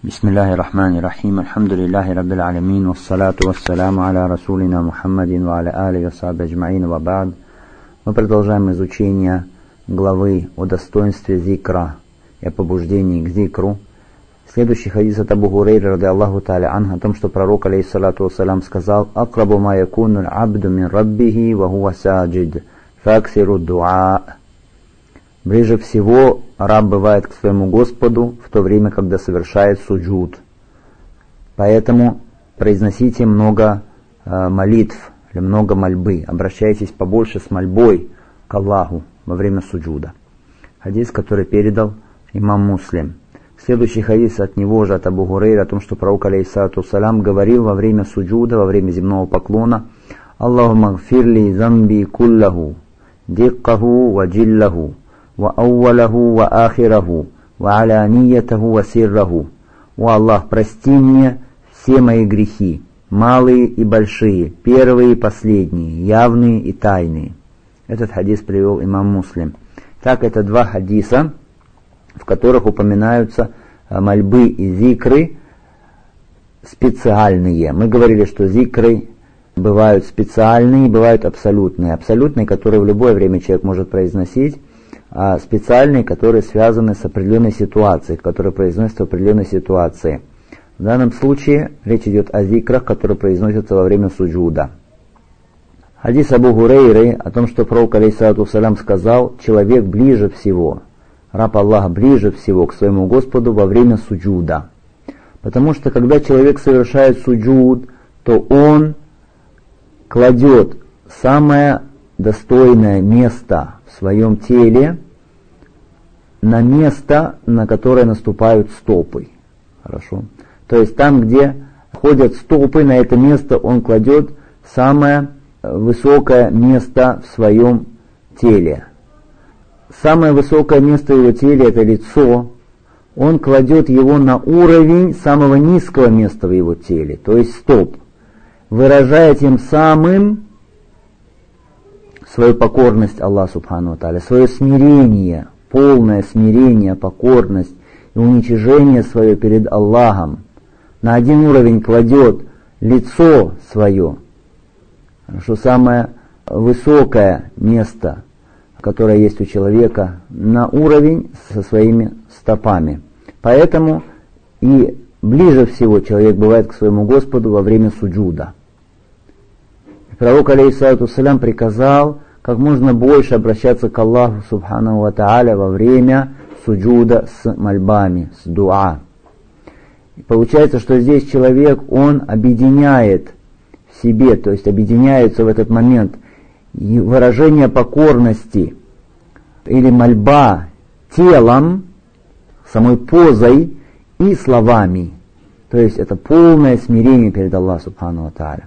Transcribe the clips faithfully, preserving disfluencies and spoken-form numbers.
Бисмиллахи рахмани рахим, альхамдулиллахи раббил алямин, вассалату вассаляму аля расулина Мухаммадин ва аля алихи ва сахбихи аджмаин ва ба'д. Мы продолжаем изучение главы о достоинстве зикра и о побуждении к зикру. Следующий хадис от Абу Хурайры ради Аллаху та'аля анху о том, что пророк алейхиссалату вассалям сказал: «Акрабу ма якуну абду мин раббихи ва хуа саджид, факсиру дуа». Ближе всего раб бывает к своему Господу в то время, когда совершает суджуд. Поэтому произносите много э, молитв или много мольбы. Обращайтесь побольше с мольбой к Аллаху во время суджуда. Хадис, который передал имам Муслим. Следующий хадис от него же, от Абу Хурайры, о том, что пророк алейхиссалату вассалям говорил во время суджуда, во время земного поклона: «Аллахумма гфирли замби куллаху, диккаху ва джиллаху, ва аувалаху ва ахираху, ва алянiyatahu ва сирраху». «О Аллах, прости мне все мои грехи, малые и большие, первые и последние, явные и тайные». Этот хадис привел имам Муслим. Так, это два хадиса, в которых упоминаются мольбы и зикры специальные. Мы говорили, что зикры бывают специальные, бывают абсолютные. Абсолютные, которые в любое время человек может произносить, а специальные, которые связаны с определенной ситуацией, которые произносятся в определенной ситуации. В данном случае речь идет о зикрах, которые произносятся во время суджуда. Хадис Абу Хурайры о том, что пророк алейхиссалату вассалям сказал: человек ближе всего, раб Аллаха ближе всего к своему Господу во время суджуда. Потому что когда человек совершает суджуд, то он кладет самое достойное место в своем теле на место, на которое наступают стопы. Хорошо. То есть там, где ходят стопы, на это место он кладет самое высокое место в своем теле. Самое высокое место в его теле — это лицо. Он кладет его на уровень самого низкого места в его теле, то есть стоп, выражая тем самым свою покорность Аллаху субхану ва тааля, свое смирение, полное смирение, покорность и уничижение свое перед Аллахом. На один уровень кладет лицо свое, что самое высокое место, которое есть у человека, на уровень со своими стопами. Поэтому и ближе всего человек бывает к своему Господу во время суджуда. Пророк алейхиссалату вассалям приказал как можно больше обращаться к Аллаху субхану ва тааля во время суджуда с мольбами, с дуа. И получается, что здесь человек, он объединяет в себе, то есть объединяется в этот момент и выражение покорности или мольба телом, самой позой и словами. То есть это полное смирение перед Аллахом субхану ва тааля.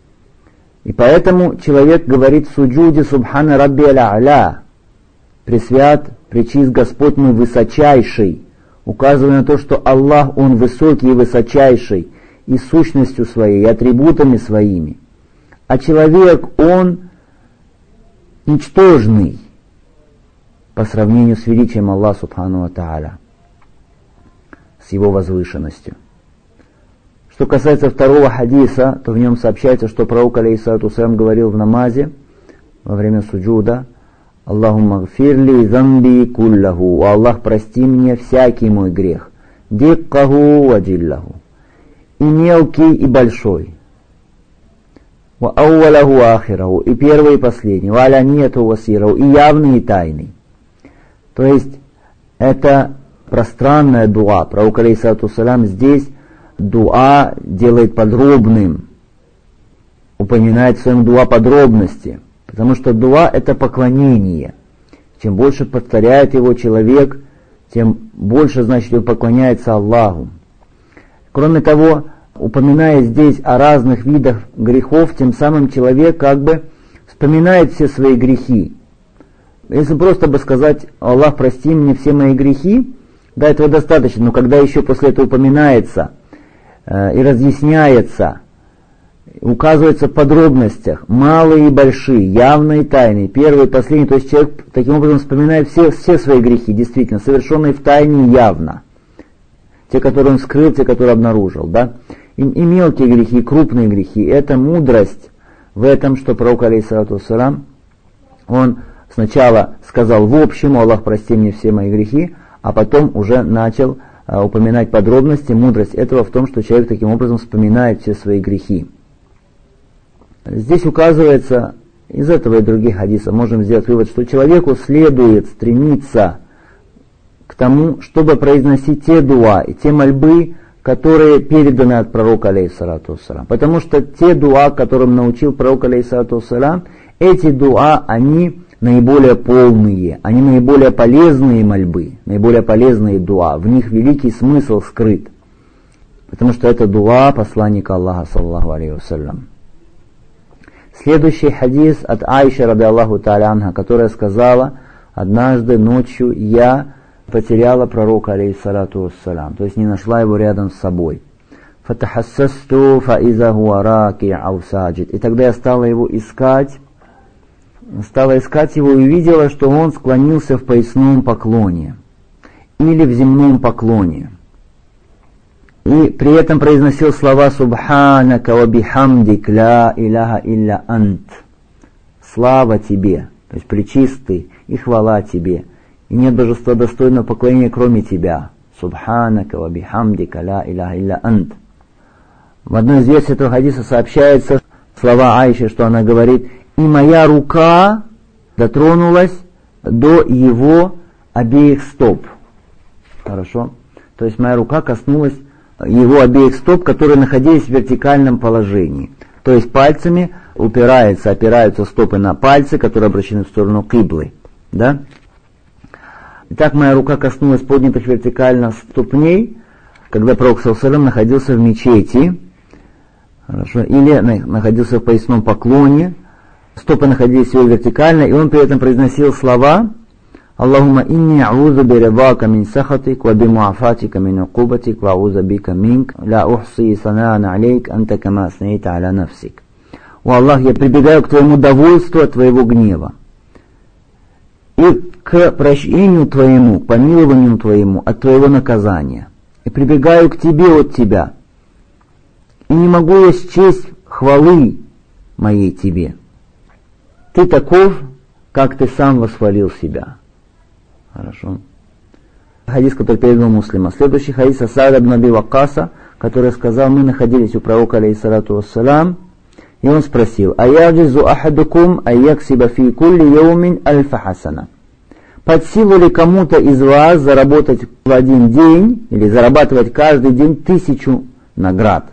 И поэтому человек говорит в суджуде: «Субхана рабби а'ля», «Пресвят, пречист Господь мой высочайший», указывая на то, что Аллах, Он высокий и высочайший, и сущностью своей, и атрибутами своими. А человек, он ничтожный по сравнению с величием Аллаха субхану ва тааля, с его возвышенностью. Что касается второго хадиса, то в нем сообщается, что пророк алейхиссалату вассалям говорил в намазе во время суджуда: «Аллахумма гфирли замби куллаху», «О Аллах, прости мне всякий мой грех, диккаху ва джиллаху», и мелкий, и большой, «ва аувалаху ва ахираху», и первый, и последний, «ва алянiyatahu ва сирраху», и явный, и тайный. То есть это пространная дуа. Пророк алейхиссалату вассалям здесь дуа делает подробным, упоминает в своем дуа подробности, потому что дуа — это поклонение. Чем больше повторяет его человек, тем больше, значит, он поклоняется Аллаху. Кроме того, упоминая здесь о разных видах грехов, тем самым человек как бы вспоминает все свои грехи. Если просто бы сказать: «Аллах, прости мне все мои грехи», да, этого достаточно, но когда еще после этого упоминается и разъясняется, указывается в подробностях, малые и большие, явные и тайные, первые и последние, то есть человек таким образом вспоминает все, все свои грехи, действительно, совершенные в тайне и явно. те, которые он скрыл, те, которые обнаружил, да. И, и мелкие грехи, и крупные грехи. Это мудрость в этом, что пророк, алейхиссалату вассалам, он сначала сказал в общем: Аллах, прости мне все мои грехи, а потом уже начал а, упоминать подробности. Мудрость этого в том, что человек таким образом вспоминает все свои грехи. Здесь указывается, из этого и других хадисов можем сделать вывод, что человеку следует стремиться к тому, чтобы произносить те дуа и те мольбы, которые переданы от пророка, алейхиссалату вассалам. Потому что те дуа, которым научил пророк, алейхиссалату вассалам, эти дуа, они наиболее полные, они наиболее полезные мольбы, наиболее полезные дуа. В них великий смысл скрыт. Потому что это дуа посланника Аллаха, саллаллаху алейхи вассалям. Следующий хадис от Аиши, ради Аллаху та'аля анха, которая сказала: однажды ночью я потеряла пророка, алейхиссалату вассалам, то есть не нашла его рядом с собой. Фатахассасту фаиза хуа раки ау саджид. И тогда я стала его искать, стала искать его и увидела, что он склонился в поясном поклоне или в земном поклоне. И при этом произносил слова «Субханака ва бихамдик ла иляха илля ант». Слава тебе, то есть пречистый, и хвала тебе. И нет божества достойного поклонения, кроме тебя. Субханака ва бихамдика ла иляха илля ант. В одной из версий этого хадиса сообщается слова Аиши, что она говорит: и моя рука дотронулась до его обеих стоп. Хорошо? То есть моя рука коснулась его обеих стоп, которые находились в вертикальном положении. То есть пальцами упираются, опираются стопы на пальцы, которые обращены в сторону киблы. Да? Итак, моя рука коснулась поднятых вертикально ступней, когда пророк саллаллаху алейхи ва саллям находился в мечети, хорошо, или находился в поясном поклоне, стопы находились его вертикально, и он при этом произносил слова: Аллахумма инни а'узу биридака мин сахатик ва бимуафатика мин укубатик ва а'узу бика минк ла ухси санаан алейк анта кама аснайта аля нафсик. О Аллах, я прибегаю к твоему довольству от твоего гнева и к прощению твоему, к помилованию твоему от твоего наказания. И прибегаю к тебе от тебя. И не могу я счесть хвалы моей тебе. Ты таков, как ты сам восхвалил себя. Хорошо. Хадис, который передал Муслима. Следующий хадис Саад ибн Аби Ваккаса, который сказал: мы находились у пророка, алейхиссалату вассалам, и он спросил: «Аяджизу ахадукум айяксиба фи кулли яумин альфа хасана». Под силу ли кому-то из вас заработать в один день, или зарабатывать каждый день тысячу наград?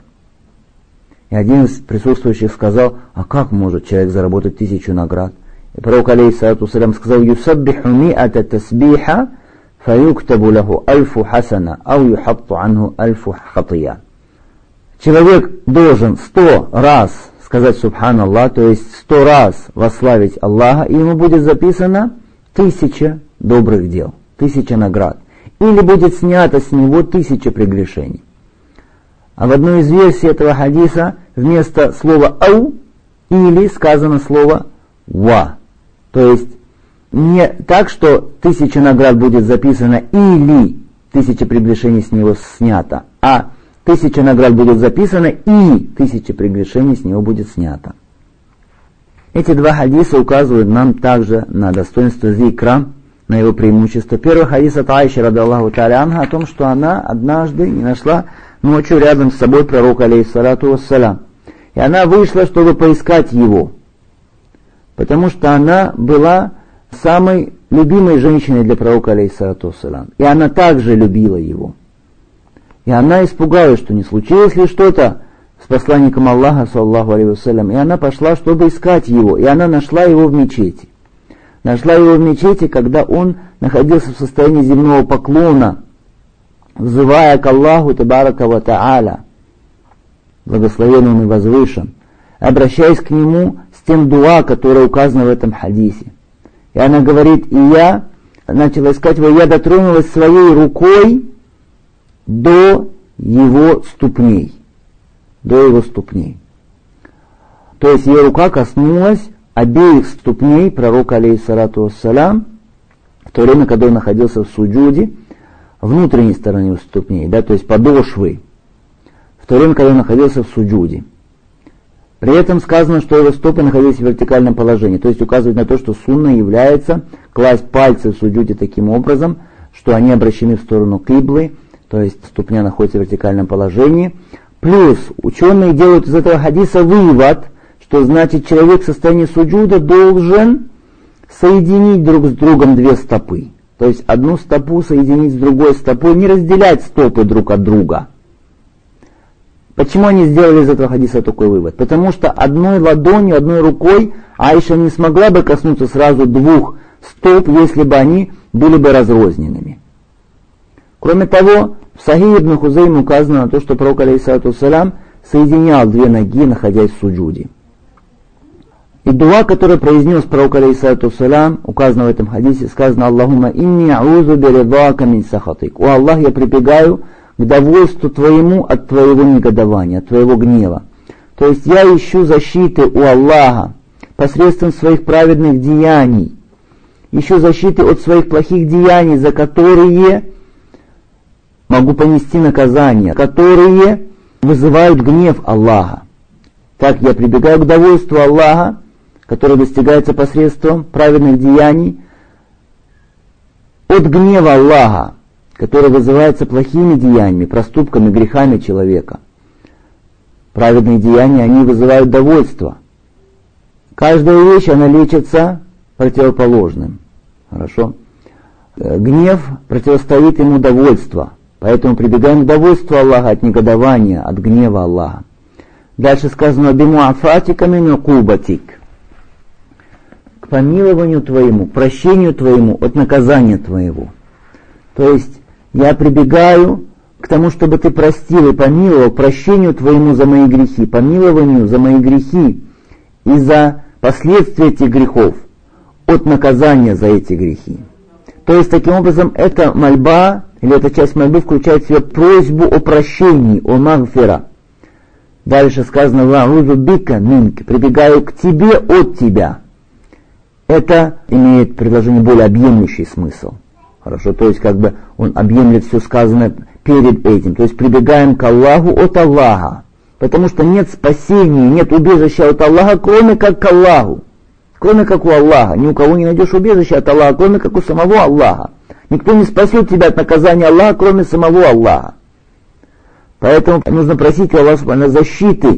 И один из присутствующих сказал: а как может человек заработать тысячу наград? И пророк, алейхиссалату вассалям, сказал: «Юсаббиху ми'ата тасбиха фаюктабу лаху альфу хасана, ау юхатту анху альфу хатия». Человек должен сто раз сказать «Субханаллах», то есть сто раз восславить Аллаха, и ему будет записано тысяча добрых дел, тысяча наград. Или будет снято с него тысяча прегрешений. А в одной из версий этого хадиса вместо слова «ау» или сказано слово «ва». То есть не так, что тысяча наград будет записано или тысяча прегрешений с него снято, а тысяча наград будет записано и тысяча прегрешений с него будет снято. Эти два хадиса указывают нам также на достоинство зикра, на его преимущество. Первый хадис от Аиши, ради Аллаху та'аля анха, о том, что она однажды не нашла ночью рядом с собой пророка, алейхиссалату вассалам. И она вышла, чтобы поискать его, потому что она была самой любимой женщиной для пророка, алейхиссалату вассалам. И она также любила его. И она испугалась, что не случилось ли что-то с посланником Аллаха, саллаллаху алейхи вассалям. И она пошла, чтобы искать его. И она нашла его в мечети. Нашла его в мечети, когда он находился в состоянии земного поклона, взывая к Аллаху табарака ва та'аля, благословен он и возвышен, обращаясь к нему с тем дуа, которое указано в этом хадисе. И она говорит: и я начала искать его, я дотронулась своей рукой до его ступней. До его ступней. То есть ее рука коснулась обеих ступней пророка, алейхиссалату вассалям, в то время, когда он находился в суджуде, внутренней стороны ступней, да, то есть подошвы, в то время, когда он находился в суджуде. При этом сказано, что его стопы находились в вертикальном положении, то есть указывает на то, что сунна является класть пальцы в суджуде таким образом, что они обращены в сторону киблы, то есть ступня находится в вертикальном положении. Плюс ученые делают из этого хадиса вывод, что значит человек в состоянии суджуда должен соединить друг с другом две стопы. То есть одну стопу соединить с другой стопой, не разделять стопы друг от друга. Почему они сделали из этого хадиса такой вывод? Потому что одной ладонью, одной рукой Аиша не смогла бы коснуться сразу двух стоп, если бы они были бы разрозненными. Кроме того, в Сахих ибн Хузейм указано на то, что пророк алейхиссалату вассалям соединял две ноги, находясь в суджуде. И дуа, который произнес пророк алейхиссалату вассалям, указано в этом хадисе, сказано: «Аллахумма инни аузу биридака мин сахатик». «О Аллах, я прибегаю к довольству Твоему от Твоего негодования, от Твоего гнева». То есть я ищу защиты у Аллаха посредством своих праведных деяний, ищу защиты от своих плохих деяний, за которые могу понести наказание, которые вызывают гнев Аллаха. Так я прибегаю к довольству Аллаха, которое достигается посредством праведных деяний, от гнева Аллаха, который вызывается плохими деяниями, проступками, грехами человека. Праведные деяния, они вызывают довольство. Каждая вещь, она лечится противоположным. Хорошо? Гнев противостоит ему довольство. Поэтому прибегаем к довольству Аллаха от негодования, от гнева Аллаха. Дальше сказано: «Бимуафатика мин укубатик», к помилованию Твоему, к прощению Твоему от наказания Твоего. То есть я прибегаю к тому, чтобы Ты простил и помиловал, к прощению Твоему за мои грехи, помилованию за мои грехи и за последствия этих грехов, от наказания за эти грехи. То есть таким образом эта мольба, или эта часть мольбы включает в себя просьбу о прощении, о магфира. Дальше сказано: «Ва'узу бика минк», прибегаю к Тебе от Тебя. Это имеет предложение более объемлющий смысл. Хорошо, то есть как бы он объемлет все сказанное перед этим. То есть прибегаем к Аллаху от Аллаха. Потому что нет спасения, нет убежища от Аллаха, кроме как к Аллаху. Кроме как у Аллаха. Ни у кого не найдешь убежища от Аллаха, кроме как у самого Аллаха. Никто не спасет тебя от наказания Аллаха, кроме самого Аллаха. Поэтому нужно просить у Аллаха защиты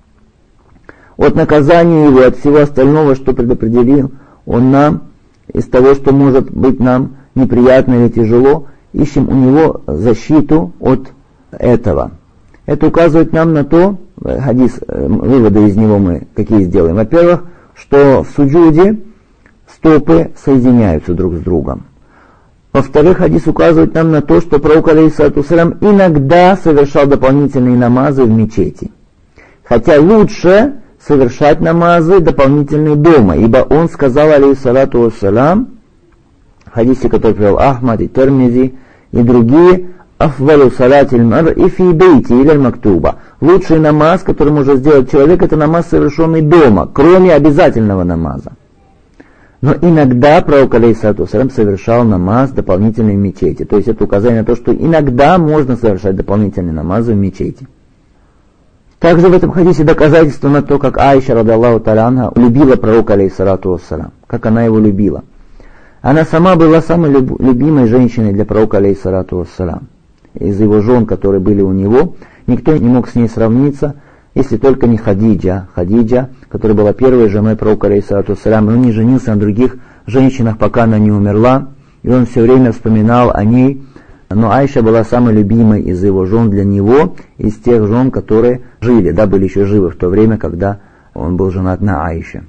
от наказания Его, от всего остального, что предопределил Он нам, из того, что может быть нам неприятно или тяжело. Ищем у Него защиту от этого. Это указывает нам на то, хадис, выводы из него мы какие сделаем. Во-первых, что в суджуде стопы соединяются друг с другом. Во-вторых, хадис указывает нам на то, что пророк алейхиссалату вассалям иногда совершал дополнительные намазы в мечети. Хотя лучше совершать намазы дополнительные дома, ибо он сказал алейхиссалату вассалям, в хадисе, который привел Ахмад и Термизи и другие: «Афвалу салатиль мар'и фи бейти иля мактуба». Лучший намаз, который может сделать человек, это намаз, совершенный дома, кроме обязательного намаза. Но иногда пророк алейхиссалату вассалям совершал намаз дополнительный в мечети. То есть это указание на то, что иногда можно совершать дополнительные намазы в мечети. Также в этом хадисе доказательство на то, как Аиша, радаллаху та'аля анха, любила пророка алейхиссалату вассалям, как она его любила. Она сама была самой люб- любимой женщиной для пророка алейхиссалату вассалям. Из его жен, которые были у него, никто не мог с ней сравниться, если только не Хадиджа. Хадиджа, которая была первой женой пророка алейхиссалату вассалям, он не женился на других женщинах, пока она не умерла, и он все время вспоминал о ней. Но Аиша была самой любимой из его жен для него, из тех жен, которые жили, да, были еще живы в то время, когда он был женат на Аише.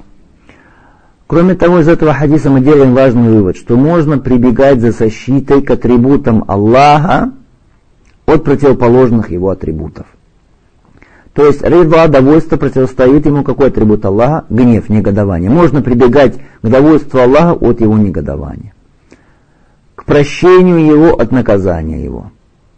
Кроме того, из этого хадиса мы делаем важный вывод, что можно прибегать за защитой к атрибутам Аллаха от противоположных его атрибутов. То есть ридва, довольство, противостоит ему какой атрибут Аллаха? Гнев, негодование. Можно прибегать к довольству Аллаха от его негодования, к прощению его от наказания его.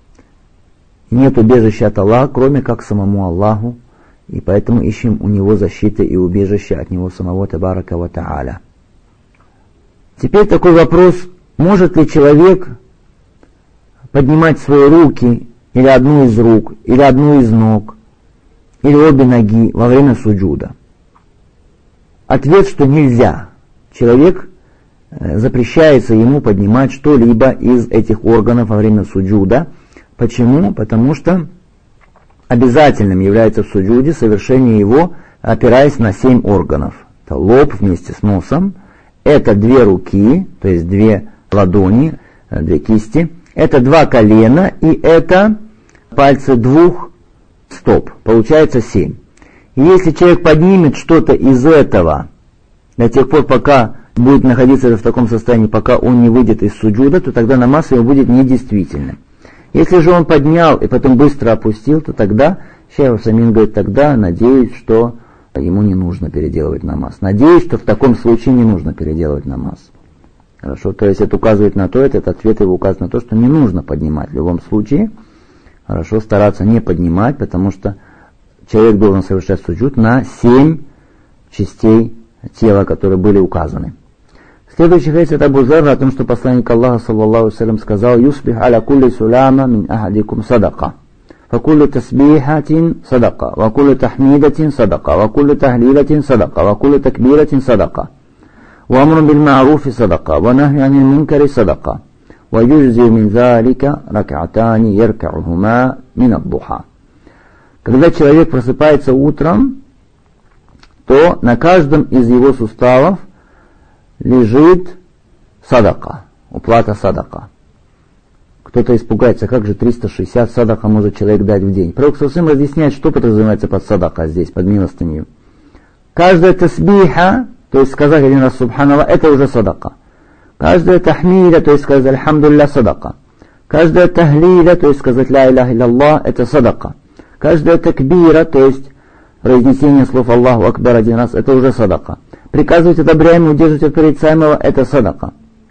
Нет убежища от Аллаха, кроме как самому Аллаху, и поэтому ищем у него защиты и убежища от него самого Табарака ва Та'аля. Теперь такой вопрос: может ли человек поднимать свои руки, или одну из рук, или одну из ног, или обе ноги во время суджуда? Ответ, что нельзя. Человек, запрещается ему поднимать что-либо из этих органов во время суджуда. Почему? Потому что обязательным является в суджуде совершение его, опираясь на семь органов. Это лоб вместе с носом, это две руки, то есть две ладони, две кисти, это два колена и это пальцы двух стоп. Получается семь. И если человек поднимет что-то из этого до тех пор, пока будет находиться в таком состоянии, пока он не выйдет из суджуда, то тогда намаз его будет недействительным. Если же он поднял и потом быстро опустил, то тогда, шейх Усаймин говорит, тогда надеюсь, что ему не нужно переделывать намаз. Надеюсь, что в таком случае не нужно переделывать намаз. Хорошо, то есть это указывает на то, этот ответ его указывает на то, что не нужно поднимать в любом случае. Хорошо, стараться не поднимать, потому что человек должен совершать суджуд на семь частей тела, которые были указаны. Следующий хадис это Абу Зар о том, что посланник Аллаха саллаллаху алейхи ва саллям сказал: «Юсбих аля кулли суляма мин ахадикум садака, факулли тасбихатин садака, вакулли тахмидатин садака, вакулли тахлилатин садака, вакулли такбиратин садака, ва амрун бил ма'руфи садака, ва нахи анил мункари садака, ва юджзи мин залика рак'атани яркa'ухума мин ад-духа». Когда человек просыпается утром, то на каждом из его суставов лежит садака, уплата садака. Кто-то испугается, как же триста шестьдесят садака может человек дать в день. Пророк Саусым разъясняет, что подразумевается под садака здесь, под милостынью. Каждая тасбиха, то есть сказать один раз субханаллах, это уже садака. Каждая тахмида, то есть сказать альхамдулилля, садака. Каждая тахлиля, то есть сказать ля иляха илляллах, это садака. Каждая такбира, то есть произнесение слов Аллаху Акбар один раз, это уже садака. Приказывать одобряемое, удерживать от порицаемого, это садака.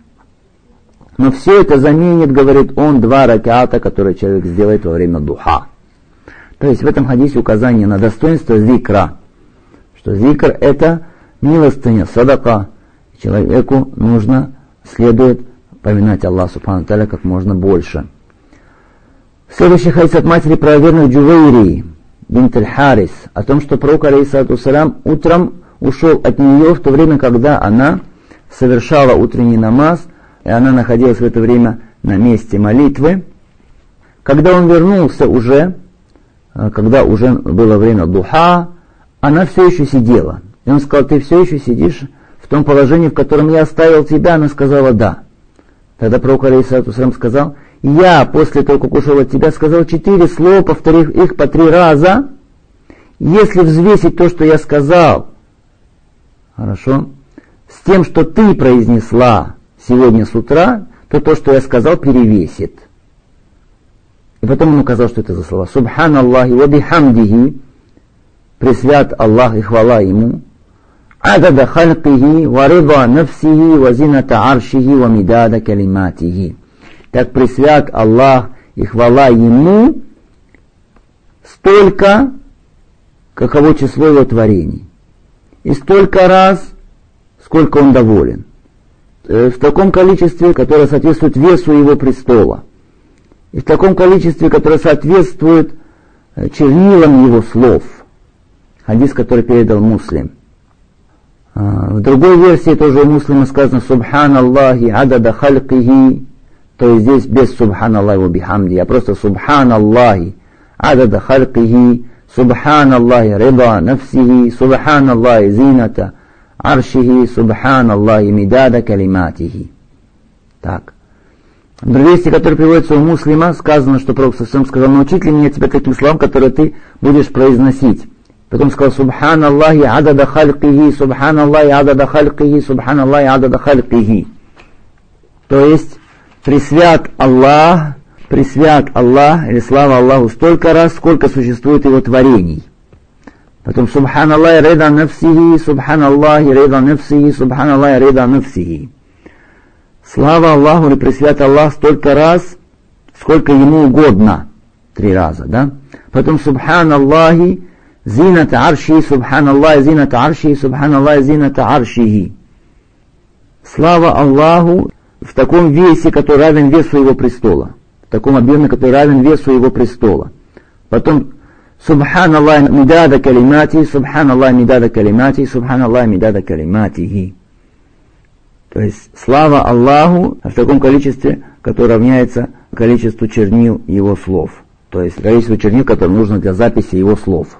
Но все это заменит, говорит он, два раката, которые человек сделает во время духа. То есть в этом хадисе указание на достоинство зикра, что зикр это милостыня, садака. Человеку нужно, следует поминать Аллаха субхану тааля как можно больше. Следующий хадис от матери правоверных Джувайри бинт аль-Харис о том, что пророк алейхиссалату вассалям утром ушел от нее в то время, когда она совершала утренний намаз, и она находилась в это время на месте молитвы. Когда он вернулся уже, когда уже было время духа, она все еще сидела. И он сказал: ты все еще сидишь в том положении, в котором я оставил тебя? Она сказала: да. Тогда пророк алейхиссалату вассалям сказал: я после того, как ушел от тебя, сказал четыре слова, повторив их по три раза. Если взвесить то, что я сказал, хорошо, с тем, что ты произнесла сегодня с утра, то то, что я сказал, перевесит. И потом он указал, что это за слова. Субханаллахи ва бихамдихи, пресвят Аллах и хвала Ему. Адада халькихи, ва рида нафсихи, ва зината аршихи, ва мидада калиматихи. Так пресвят Аллах и хвала Ему столько, каково число Его творений. И столько раз, сколько Он доволен. В таком количестве, которое соответствует весу Его престола. И в таком количестве, которое соответствует чернилам Его слов. Хадис, который передал Муслим. В другой версии тоже у Муслима сказано: Субханаллахи адада халькихи. То есть здесь без Субханаллахи ва бихамди, а просто Субханаллахи адада халькихи, Субханаллахи рида нафсихи, Субханаллахи зината аршихи, Субханаллахи мидада калиматихи. Так. В другой версии, который приводится у Муслима, сказано, что Пророк сам сказал: научить ли меня тебя таким словам, которые ты будешь произносить. Потом сказал: Субханаллахи адада халькихи, Субханаллахи адада халькихи, Субханаллахи адада халькихи. То есть пресвят Аллах, пресвят Аллах, или слава Аллаху, столько раз, сколько существует Его творений. Потом Субханаллахи рида нафсихи, Субханаллахи рида нафсихи, Субханаллахи рида нафсихи. Слава Аллаху, или пресвят Аллах столько раз, сколько Ему угодно. Три раза, да? Потом Субханаллахи зината аршихи, Субханаллахи зината аршихи, Субханаллахи зината аршихи. Слава Аллаху в таком весе, который равен весу Его престола. в таком объеме, который равен весу его престола. Потом Субханаллах мидада калимати, Субханаллах мидада калимати, Субханаллах мидада калиматихи. То есть слава Аллаху в таком количестве, которое равняется количеству чернил его слов. То есть количество чернил, которое нужно для записи его слов.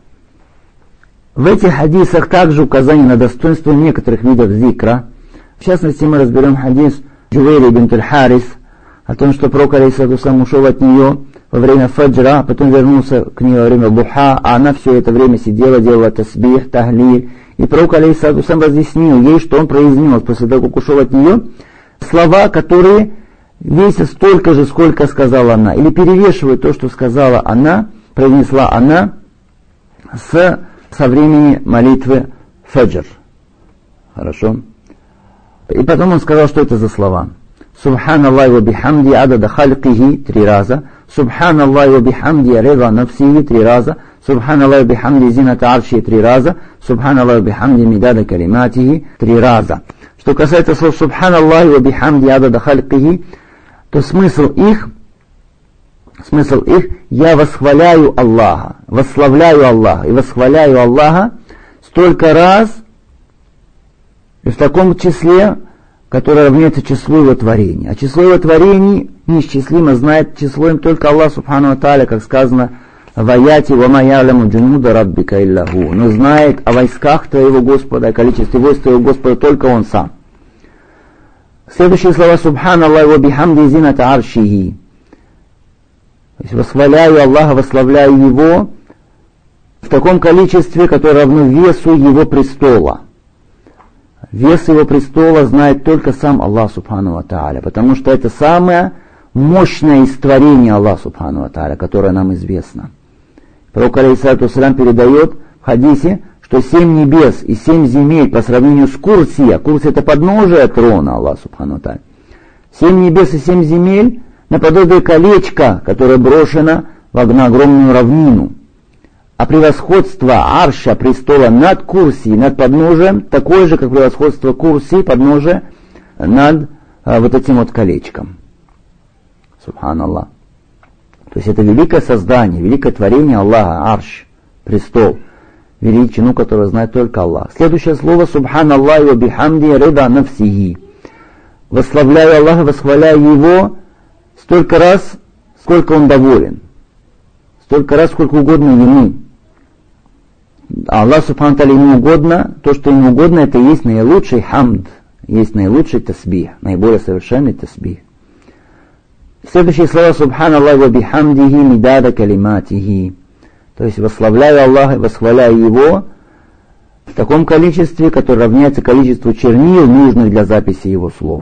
В этих хадисах также указание на достоинство некоторых видов зикра. В частности, мы разберем хадис Джувейри бинт аль-Харис о том, что пророк алейхиссалату вассалам ушел от нее во время фаджра, а потом вернулся к ней во время духа, а она все это время сидела, делала тасбих, тахлиль. И пророк алейхиссалату вассалам разъяснил ей, что он произнес после того, как ушел от нее, слова, которые весят столько же, сколько сказала она, или перевешивают то, что сказала она, произнесла она с, со времени молитвы фаджр. Хорошо? И потом он сказал, что это за слова. Субханаллахи ва бихамди адада халькихи три раза. Субханаллахи ва бихамди рида нафсихи три раза. Субханаллахи ва бихамди зината арши три раза. Субханаллахи ва бихамди мидада калиматихи три раза. Что касается слов Субханаллахи ва бихамди адада халькихи, то смысл их, смысл их, я восхваляю Аллаха, восславляю Аллаха и восхваляю Аллаха столько раз и в таком числе, которое равняется числу его творений. А число его творений неисчислимо, знает число им только Аллах Субхану ва Тааля, как сказано в аяте «Ва ма я'ляму джунуда раббика иллаху». Но знает о войсках твоего Господа, о количестве войск твоего Господа только Он сам. Следующие слова «Субханаллахи ва бихамди зината аршихи». То есть восхваляю Аллаха, восславляю Его в таком количестве, которое равно весу Его престола. Вес Его престола знает только сам Аллах Субхану ва Тааля, потому что это самое мощное из творений Аллаха Субхану ва Тааля, которое нам известно. Пророк алейхиссалату вассалям передает в хадисе, что семь небес и семь земель по сравнению с Курсия, Курсия это подножие трона Аллаха Субхану ва Тааля, семь небес и семь земель наподобие колечка, которое брошено в огромную равнину. А превосходство арша, престола над Курсией, над подножием, такое же, как превосходство Курсии, подножия над а, вот этим вот колечком. Субханаллах. То есть это великое создание, великое творение Аллаха, арш, престол, величину, которую знает только Аллах. Следующее слово Субханаллахи ва бихамди рида нафсихи. Восславляю Аллаха, восхваляю Его столько раз, сколько Он доволен. Столько раз, сколько угодно Ему. А Аллах Субхану ва Тааля Ему угодно, то, что Ему угодно, это и есть наилучший хамд, есть наилучший тасбих, наиболее совершенный тасбих. Следующие слова Субханаллахи ва бихамдихи мидада калиматихи. То есть восславляю Аллаха, восхваляю Его в таком количестве, которое равняется количеству чернил, нужных для записи Его слов.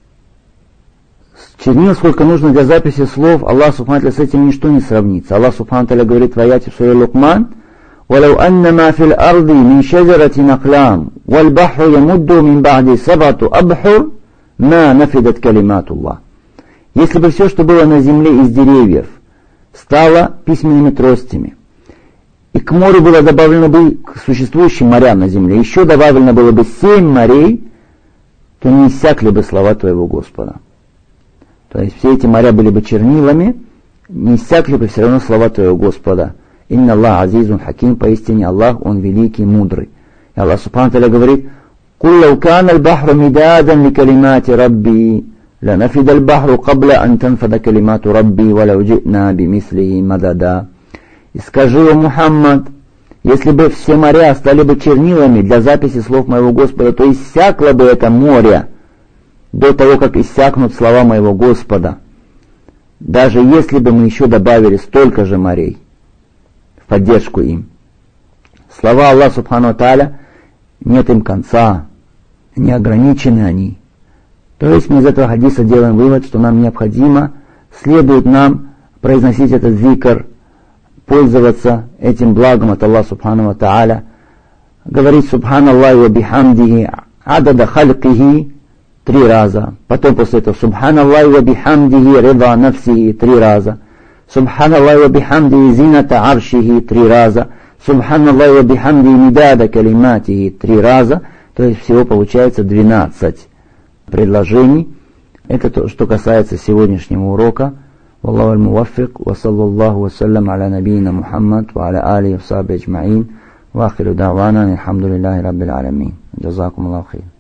Чернил, сколько нужно для записи слов, Аллах Субхану ва Тааля с этим ничто не сравнится. Аллах Субхану ва Тааля говорит в аяте в суре Лукман: «Валау аннама фил арди мин шаджаратин аклам, валь бахру ямудду мин ба'ди саб'ату абхур, ма нафидат калиматуллах». Если бы все, что было на земле из деревьев, стало письменными тростями, и к морю было добавлено бы, к существующим морям на земле, еще добавлено было бы семь морей, то не иссякли бы слова твоего Господа. То есть все эти моря были бы чернилами, не иссякли бы все равно слова твоего Господа. Инна Аллах азизун хаким, поистине Аллах, Он великий, мудрый. И Аллах Субхану ва Тааля говорит: «Куль лау кана аль-бахру мидадан ли калимати рабби, لنفد البحر قبل أن تنفد كلمات ربي ولو جئنا بمثله مددا». И скажи, о Мухаммад, если бы все моря стали бы чернилами для записи слов моего Господа, то иссякло бы это море до того, как иссякнут слова моего Господа, даже если бы мы еще добавили столько же морей в поддержку им. Слова Аллаха Субхану ва Тааля, нет им конца, не ограничены они. То есть мы из этого хадиса делаем вывод, что нам необходимо, следует нам произносить этот зикр, пользоваться этим благом от Аллаха Субхану ва Тааля, говорить Субханаллахи ва бихамдихи адада халькихи три раза, потом после этого Субханаллахи ва бихамдихи рида нафсихи три раза, Субханаллахи ва бихамдихи зината аршихи три раза, Субханаллахи ва бихамдихи мидада калиматихи три раза, то есть всего получается двенадцать предложений. Это то, что касается сегодняшнего урока. Валлаху аль-муваффик, ва саллаллаху ва саллям аля набийна Мухаммад, ва аля алихи ва сахбихи аджмаин, ва ахиру давана, алхамдулиллахи раббил аламин. Джазакум Аллаху хейр.